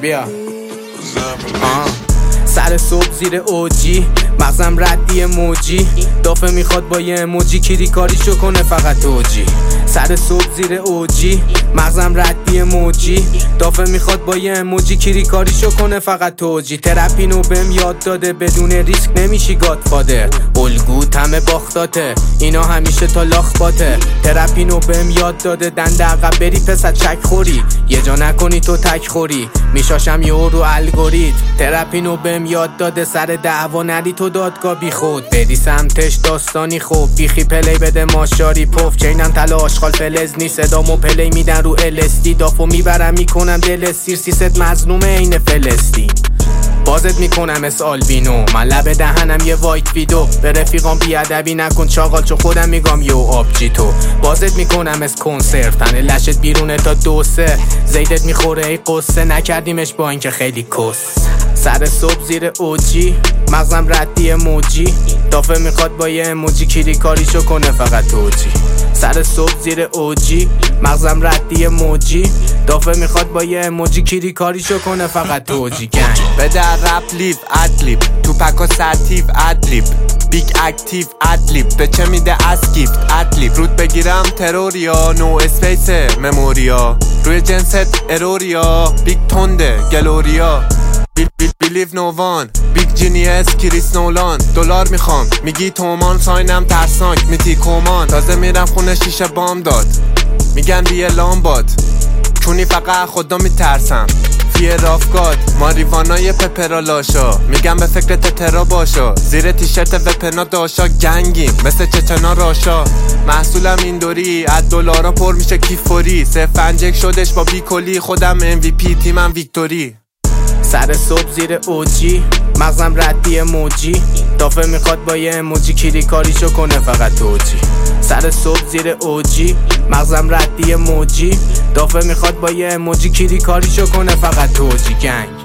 بیا سر صبح زیر اوجی مغزم ردی موجی دافه میخواد با یه اموجی کیری کاریشو کنه فقط اوجی سر صبح زیر اوجی مغزم ردی موجی دافه میخواد با یه اموجی کیری کاریشو کنه فقط اوجی ترپینو بهم یاد داده بدون ریسک نمیشی گادفادر الگوت همه باختاته اینا همیشه تا لاخ باته ترپینو بهم یاد داده دند عقب بری پس چک خوری یه جا نکنی تو تک خوری میشاشم یه رو الگوریتم ترپینو بهم یاد داده سر دعوا نری تو دادگاه بی خود بدی سمتش داستانی خوب بیخی پلی بده ماشاری پف چینم طلا آشغال فلز نیست صدامو پلی میدن رو LSD دافو میبرم میکنم دل سیر سیست مظلومه این فلسطین بازت میکنم اس آلبینو من لب دهنم یه وایت ویدو به رفیقام بیادبی نکن چاقال چو خودم میگم یو آبجی تو بازت میکنم اس کنسرت تنه لشت بیرونه تا 2-3 زیدت میخوره ای قصه نکردیمش با اینکه خیلی کس سر صبح زیر اوجی مغزم ردی موجی دافه میخواد با یه اموجی کیری کاریشو کنه فقط اوجی سر صبح زیر اوجی مغزم ردی موجی دافه میخواد با یه اموجی کیری کاریشو کنه فقط اوجی گنگ بده رپ لیف ادلیب تو پکا سرتیف ادلیب بیگ اکتیو ادلیب به چه میده از گیفت ادلیب رود بگیرم تروریا نو اسپیس مموریا روی جنست اروریا بیگ تونده گلوریا بیلیو نووان بیگ جینیس کریس نولان دلار میخوام میگی تومان ساینم ترسناک میتی کومان تازه میرم خونه شیشه بام داد میگن بیه لامباد چونی فقط خدا میترسم فیر آفگاد ماریوانای پپرالاشا میگم به فکر تترا باشا زیر تیشرت وپنا داشا گنگیم مثل چچنا راشا محصولم این دوری از دلارا پر میشه کیفوری سفنجک شدش با بیکلی خودم MVP تیمم ویکتوری سر صبح زیر اوجی مغزم ردی موجی دافه میخواد با یه اموجی کیری کاریشو کنه فقط اوجی سر صبح زیر اوجی مغزم ردی موجی دافه میخواد با یه اموجی کیری کاریشو کنه فقط اوجی گنگ